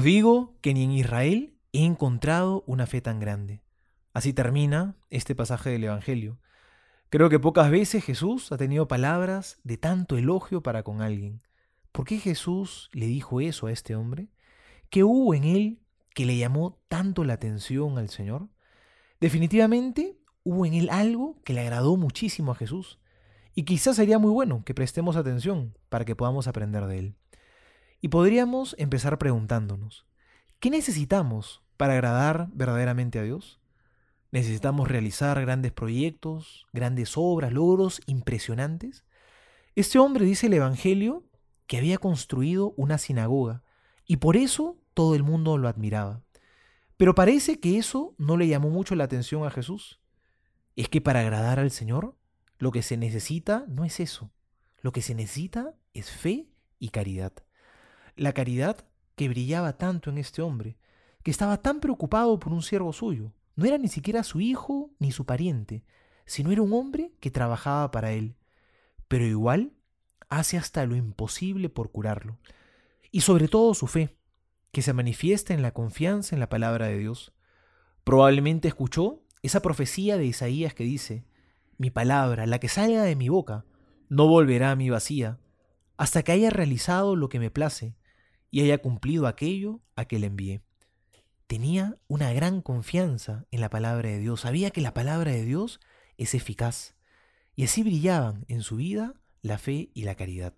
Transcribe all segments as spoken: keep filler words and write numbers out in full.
Os digo que ni en Israel he encontrado una fe tan grande. Así termina este pasaje del Evangelio. Creo que pocas veces Jesús ha tenido palabras de tanto elogio para con alguien. ¿Por qué Jesús le dijo eso a este hombre? ¿Qué hubo en él que le llamó tanto la atención al Señor? Definitivamente hubo en él algo que le agradó muchísimo a Jesús. Y quizás sería muy bueno que prestemos atención para que podamos aprender de él. Y podríamos empezar preguntándonos, ¿qué necesitamos para agradar verdaderamente a Dios? ¿Necesitamos realizar grandes proyectos, grandes obras, logros impresionantes? Este hombre dice el Evangelio que había construido una sinagoga y por eso todo el mundo lo admiraba. Pero parece que eso no le llamó mucho la atención a Jesús. Es que para agradar al Señor, lo que se necesita no es eso. Lo que se necesita es fe y caridad. La caridad que brillaba tanto en este hombre, que estaba tan preocupado por un siervo suyo. No era ni siquiera su hijo ni su pariente, sino era un hombre que trabajaba para él. Pero igual hace hasta lo imposible por curarlo. Y sobre todo su fe, que se manifiesta en la confianza en la palabra de Dios. Probablemente escuchó esa profecía de Isaías que dice: mi palabra, la que salga de mi boca, no volverá a mí vacía, hasta que haya realizado lo que me place y haya cumplido aquello a que le envié. Tenía una gran confianza en la palabra de Dios, sabía que la palabra de Dios es eficaz, y así brillaban en su vida la fe y la caridad.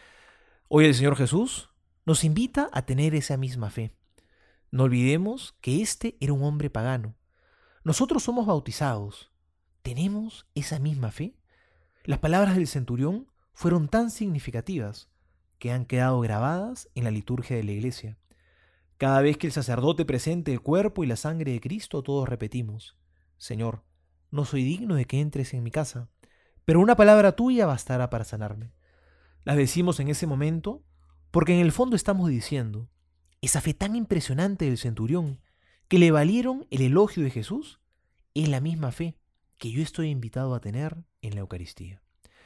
Hoy el Señor Jesús nos invita a tener esa misma fe. No olvidemos que este era un hombre pagano. Nosotros somos bautizados. ¿Tenemos esa misma fe? Las palabras del centurión fueron tan significativas que han quedado grabadas en la liturgia de la iglesia. Cada vez que el sacerdote presente el cuerpo y la sangre de Cristo, todos repetimos: Señor, no soy digno de que entres en mi casa, pero una palabra tuya bastará para sanarme. Las decimos en ese momento porque en el fondo estamos diciendo: esa fe tan impresionante del centurión que le valieron el elogio de Jesús es la misma fe que yo estoy invitado a tener en la Eucaristía.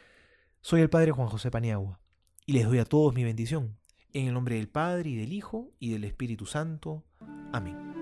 Soy el Padre Juan José Paniagua y les doy a todos mi bendición. En el nombre del Padre, y del Hijo, y del Espíritu Santo. Amén.